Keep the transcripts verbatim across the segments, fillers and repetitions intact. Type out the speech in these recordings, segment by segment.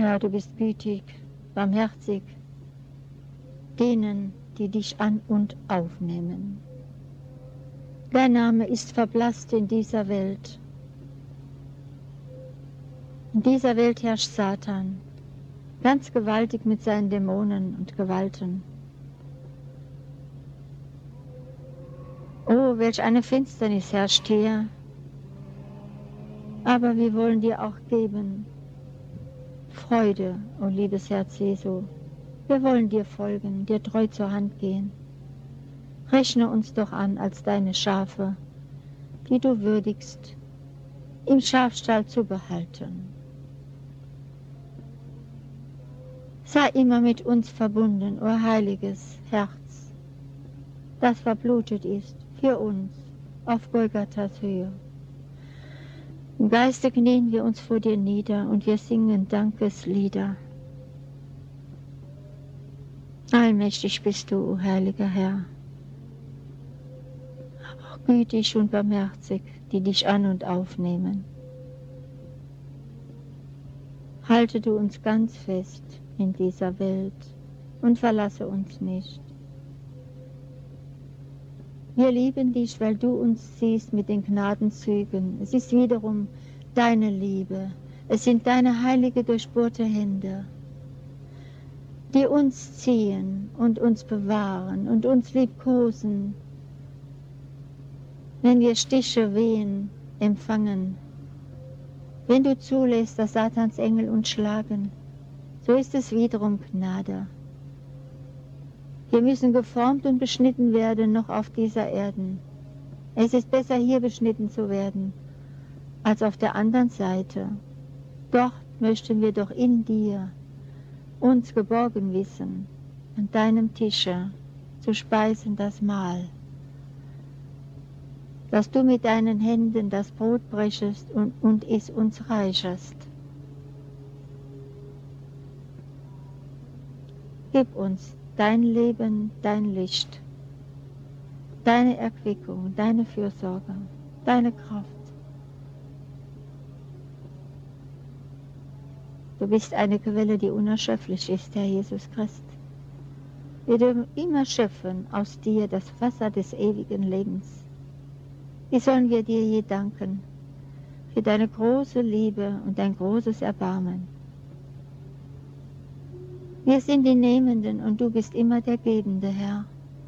Herr, du bist gütig, barmherzig, denen, die dich an und aufnehmen. Dein Name ist verblasst in dieser Welt. In dieser Welt herrscht Satan, ganz gewaltig mit seinen Dämonen und Gewalten. Oh, welch eine Finsternis herrscht hier. Aber wir wollen dir auch geben Freude, o liebes Herz Jesu. Wir wollen dir folgen, dir treu zur Hand gehen. Rechne uns doch an als deine Schafe, die du würdigst, im Schafstall zu behalten. Sei immer mit uns verbunden, o heiliges Herz, das verblutet ist für uns auf Golgathas Höhe. Im Geiste knien wir uns vor dir nieder und wir singen Dankeslieder. Allmächtig bist du, o heiliger Herr, aber auch gütig und barmherzig, die dich an und aufnehmen. Halte du uns ganz fest in dieser Welt und verlasse uns nicht. Wir lieben dich, weil du uns siehst mit den Gnadenzügen. Es ist wiederum deine Liebe. Es sind deine heilige, durchbohrte Hände, die uns ziehen und uns bewahren und uns liebkosen, wenn wir Stiche, Wehen empfangen. Wenn du zulässt, dass Satans Engel uns schlagen, so ist es wiederum Gnade. Wir müssen geformt und beschnitten werden noch auf dieser Erde. Es ist besser, hier beschnitten zu werden, als auf der anderen Seite. Dort möchten wir doch in dir uns geborgen wissen, an deinem Tische zu speisen das Mahl, dass du mit deinen Händen das Brot brechest und, und es uns reicherst. Gib uns dein Leben, dein Licht, deine Erquickung, deine Fürsorge, deine Kraft. Du bist eine Quelle, die unerschöpflich ist, Herr Jesus Christ. Wir dürfen immer schöpfen aus dir das Wasser des ewigen Lebens. Wie sollen wir dir je danken für deine große Liebe und dein großes Erbarmen? Wir sind die Nehmenden und du bist immer der Gebende, Herr.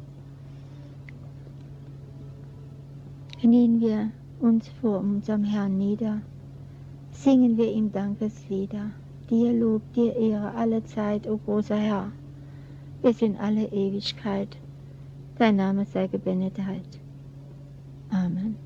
Knien wir uns vor unserem Herrn nieder, singen wir ihm Dankeslieder. Dir Lob, dir Ehre alle Zeit, o großer Herr, bis in alle Ewigkeit. Dein Name sei gebenedeit. Amen.